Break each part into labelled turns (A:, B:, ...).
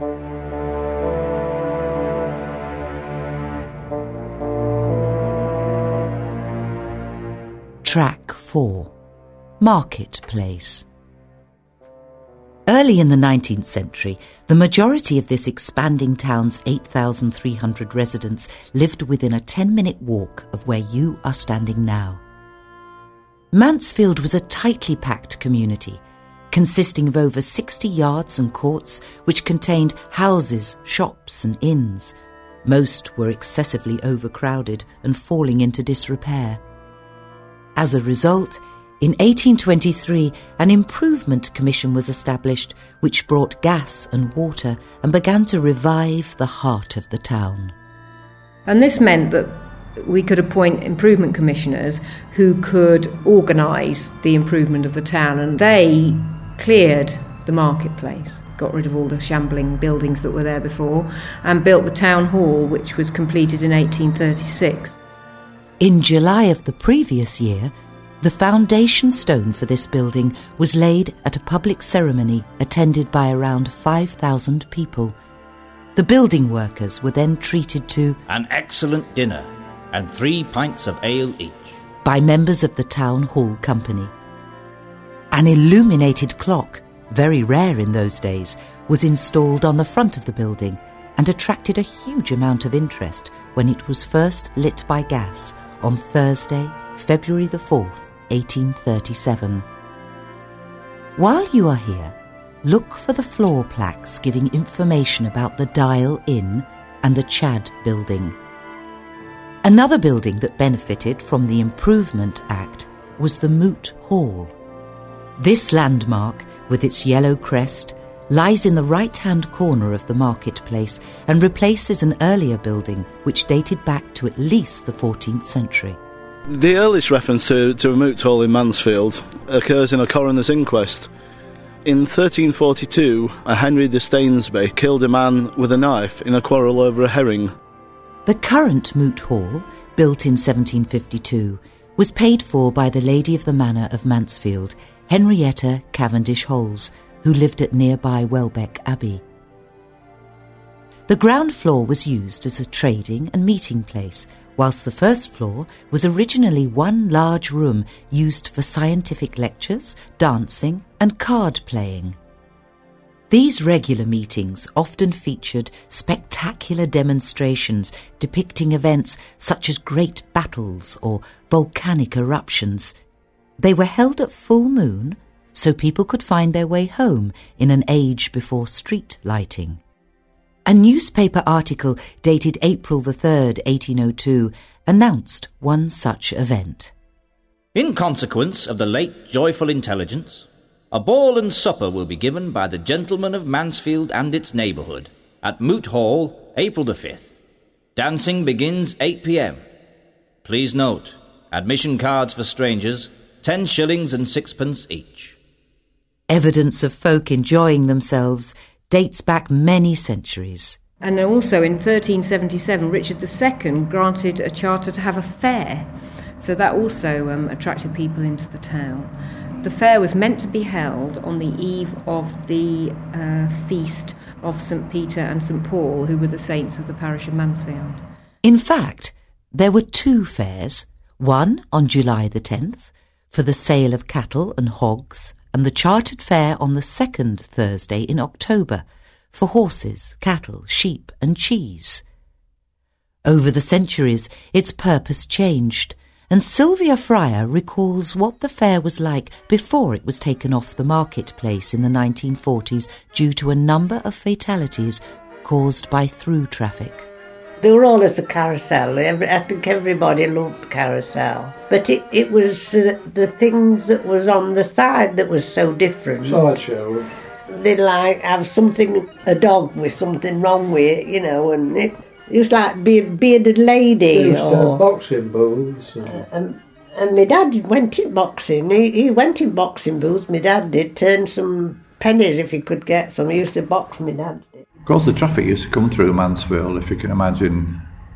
A: Track 4. Marketplace. Early in the 19th century, the majority of this expanding town's 8,300 residents lived within a 10-minute walk of where you are standing now. Mansfield was a tightly packed community, consisting of over 60 yards and courts which contained houses, shops and inns. Most were excessively overcrowded and falling into disrepair. As a result, in 1823, an improvement commission was established which brought gas and water and began to revive the heart of the town.
B: And this meant that we could appoint improvement commissioners who could organise the improvement of the town, and they cleared the marketplace, got rid of all the shambling buildings that were there before, and built the town hall, which was completed in 1836.
A: In July of the previous year, the foundation stone for this building was laid at a public ceremony attended by around 5,000 people. The building workers were then treated to
C: an excellent dinner and 3 pints of ale each
A: by members of the Town Hall Company. An illuminated clock, very rare in those days, was installed on the front of the building and attracted a huge amount of interest when it was first lit by gas on Thursday, February the 4th, 1837. While you are here, look for the floor plaques giving information about the Dial Inn and the Chad building. Another building that benefited from the Improvement Act was the Moot Hall. This landmark, with its yellow crest, lies in the right-hand corner of the marketplace and replaces an earlier building which dated back to at least the 14th century.
D: The earliest reference to a moot hall in Mansfield occurs in a coroner's inquest. In 1342, a Henry de Stainsby killed a man with a knife in a quarrel over a herring.
A: The current Moot Hall, built in 1752, was paid for by the Lady of the Manor of Mansfield, Henrietta Cavendish Holes, who lived at nearby Welbeck Abbey. The ground floor was used as a trading and meeting place, whilst the first floor was originally one large room used for scientific lectures, dancing and card playing. These regular meetings often featured spectacular demonstrations depicting events such as great battles or volcanic eruptions. They were held at full moon, so people could find their way home in an age before street lighting. A newspaper article dated April the 3rd, 1802, announced one such event.
C: In consequence of the late joyful intelligence, a ball and supper will be given by the gentlemen of Mansfield and its neighbourhood at Moot Hall, April the 5th. Dancing begins 8 p.m. Please note, admission cards for strangers, 10 shillings and 6pence each.
A: Evidence of folk enjoying themselves dates back many centuries.
B: And also in 1377, Richard II granted a charter to have a fair, so that also attracted people into the town. The fair was meant to be held on the eve of the feast of St. Peter and St. Paul, who were the saints of the parish of Mansfield.
A: In fact, there were 2 fairs, one on July the 10th, for the sale of cattle and hogs, and the chartered fair on the second Thursday in October for horses, cattle, sheep and cheese. Over the centuries, its purpose changed, and Sylvia Fryer recalls what the fair was like before it was taken off the marketplace in the 1940s due to a number of fatalities caused by through traffic.
E: They were all at the carousel. I think everybody loved carousel. But it was the things that was on the side that was so different.
F: Sideshow.
E: They'd have something, a dog with something wrong with it, and it was like bearded lady.
F: They used to have boxing booths.
E: And my dad went in boxing. He went in boxing booths. My dad did turn some pennies if he could get some. He used to box, my dad.
G: Of course, the traffic used to come through Mansfield, if you can imagine.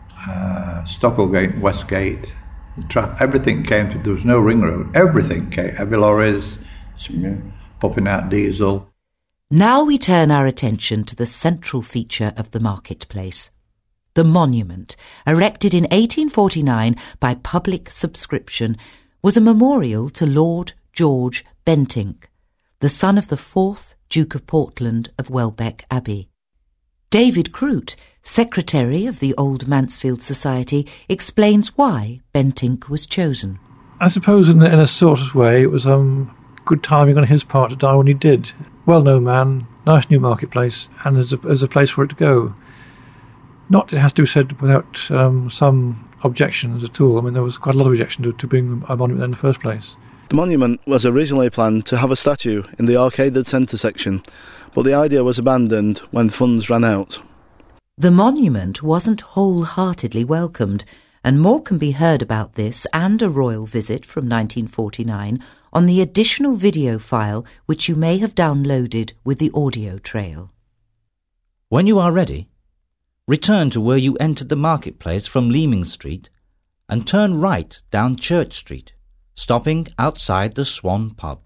G: Stockholgate, Westgate, everything came through. There was no ring road. Everything came. Heavy lorries, popping out diesel.
A: Now we turn our attention to the central feature of the marketplace. The monument, erected in 1849 by public subscription, was a memorial to Lord George Bentinck, the son of the 4th Duke of Portland of Welbeck Abbey. David Croot, secretary of the Old Mansfield Society, explains why Bentinck was chosen.
H: I suppose in a sort of way it was good timing on his part to die when he did. Well-known man, nice new marketplace, and as a place for it to go. Not, it has to be said, without some objections at all. I mean, there was quite a lot of objection to bring a monument there in the first place.
D: The monument was originally planned to have a statue in the arcaded centre section, but the idea was abandoned when funds ran out.
A: The monument wasn't wholeheartedly welcomed, and more can be heard about this and a royal visit from 1949 on the additional video file which you may have downloaded with the audio trail.
C: When you are ready, return to where you entered the marketplace from Leeming Street and turn right down Church Street, stopping outside the Swan pub.